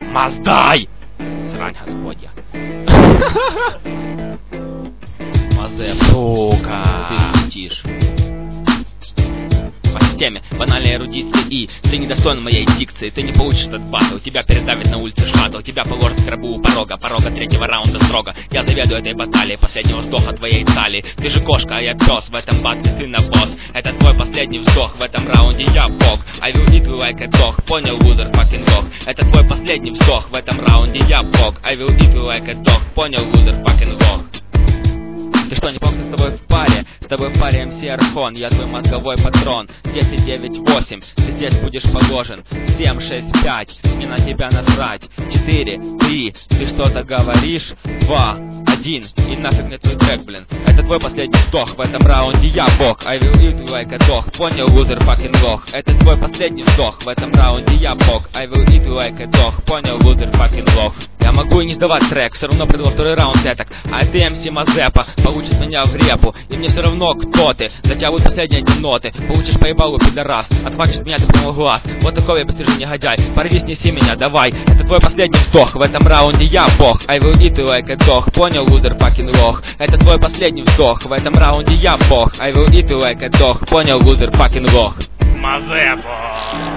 Маздай! Срань господья. Мазе, сука. Ты летишь. По системе банальной эрудиции и ты недостоин моей дикции. Ты не получишь этот батл. Тебя передавит на улице шаттл. Тебя положат в гробу у порога третьего раунда строго. Я заведую этой баталией последнего вздоха твоей талии. Ты же кошка, а я пес. В этом батле ты на босс. Это твой последний вздох. В этом раунде я бог. I will eat you like a dog. Понял, лузер, fucking dog. Это твой последний вздох. В этом раунде я бог. I will eat you like a dog. Понял, лузер, fucking dog. Ты что, не помнишь, с тобой в паре? С тобой в паре МС Архон, я твой мозговой патрон. 10, 9, 8, ты здесь будешь положен. 7, 6, 5, мне на тебя насрать. 4, 3, ты что-то говоришь? 2, 1, и нафиг мне твой трек, блин. Это твой последний вздох, в этом раунде я бог. I will eat you like a dog, понял, лузер, fucking лох. Это твой последний вздох, в этом раунде я бог. I will eat you like a dog, понял, лузер, fucking лох. Я могу и не сдавать трек, все равно приду во второй раунд этак. А ты МС Мазепа, получит меня в репу. И мне все равно, кто ты, за тебя будут последние эти ноты. Получишь поебалу, пидорас, отхватишь меня ты прямо в глаз. Вот такой я быстрый негодяй, порви, снеси меня, давай. Это твой последний вздох, в этом раунде я бог. I will eat you like a dog, понял, лузер, fucking лох. Это твой последний вздох, в этом раунде я бог. I will eat you like a dog, понял, лузер, fucking лох. Мазепа.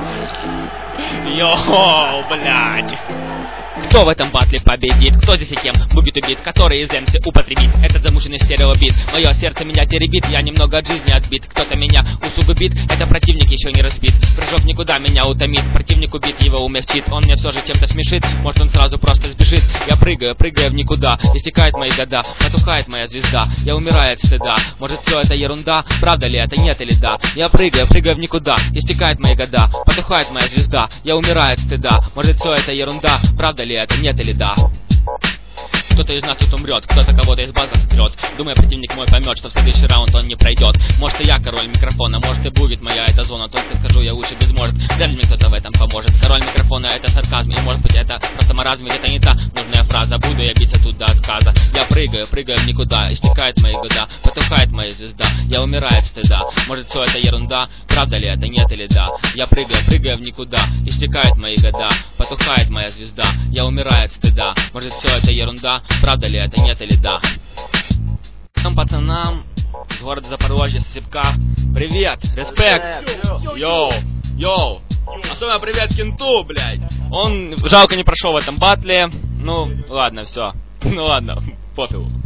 Йоу, блядь. Кто в этом батле победит? Кто здесь и кем будет убит? Который из МС употребит этот замученный стереобит? Мое сердце меня теребит, я немного от жизни отбит. Кто-то меня усугубит, это противник еще не разбит. Прыжок никуда меня утомит, противник убит, его умягчит. Он мне все же чем-то смешит, может он сразу просто сбежит. Я прыгаю в никуда, истекают мои года, потухает моя звезда, я умираю от стыда. Может все это ерунда, правда ли это, нет или да? Я прыгаю в никуда, истекают мои года, потухает моя звезда, я умираю от стыда. Может все это ерунда, правда ли это, нет или да? Кто-то из нас тут умрет, кто-то кого-то из база сотрет. Думаю, противник мой поймет, что в следующий раунд он не пройдет. Может и я король микрофона, может и будет моя эта зона. Только скажу я лучше без может, вряд ли мне кто-то в этом поможет. Король микрофона это сарказм, и может быть это просто маразм, ведь это не та нужная фраза. Буду я биться тут до отказа. Я прыгаю в никуда, истекают мои года, потухает моя звезда, я умираю от стыда. Может все это ерунда, правда ли это, нет или да? Я прыгаю в никуда, истекают мои года, потухает моя звезда, я умираю от стыда. Может все это ерунда, правда ли это, нет или да? Нам, пацанам, из города Запорожья, Сыпка, привет, респект, йоу, особенно привет Кенту, блядь. Он жалко не прошел в этом батле, ну ладно, все, ну ладно, пофигу.